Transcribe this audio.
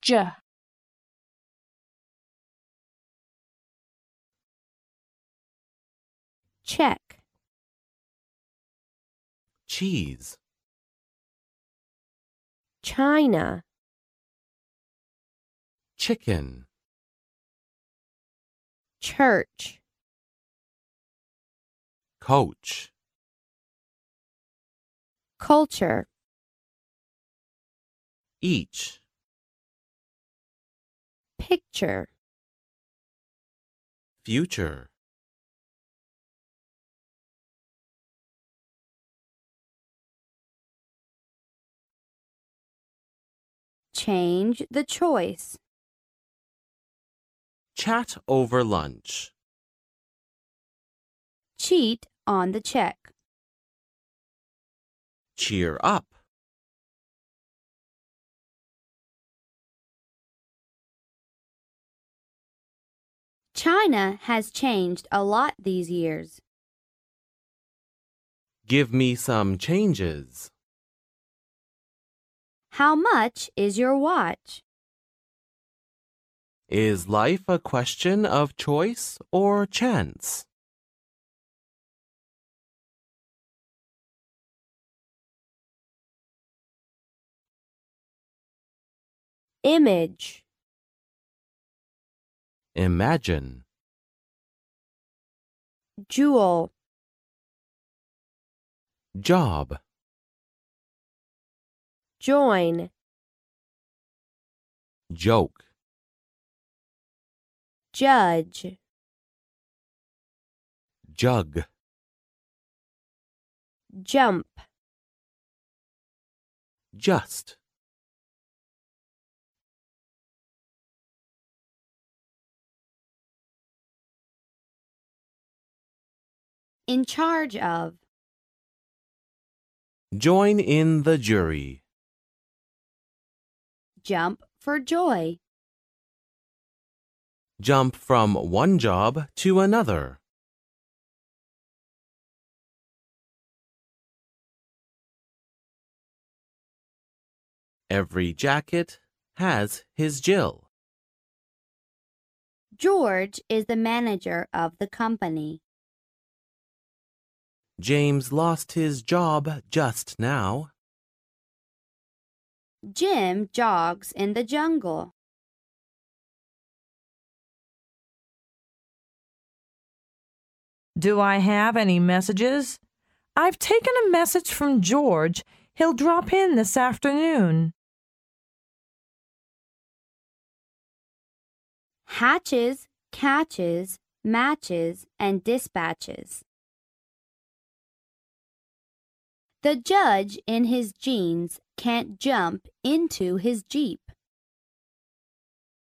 J. Check. Cheese. China. Chicken. Church. Coach. Culture. Each. Picture. Future. Change the choice. Chat over lunch. Cheat on the check. Cheer up. China has changed a lot these years. Give me some changes. How much is your watch? Is life a question of choice or chance? Image. Imagine. Jewel. Job. Join. Joke. Judge. Jug. Jump. Just. In charge of. Join in the jury. Jump for joy. Jump from one job to another. Every jacket has his Jill. George is the manager of the company. James lost his job just now. Jim jogs in the jungle. Do I have any messages? I've taken a message from George. He'll drop in this afternoon. Hatches, catches, matches, and dispatches. The judge in his jeans can't jump into his Jeep.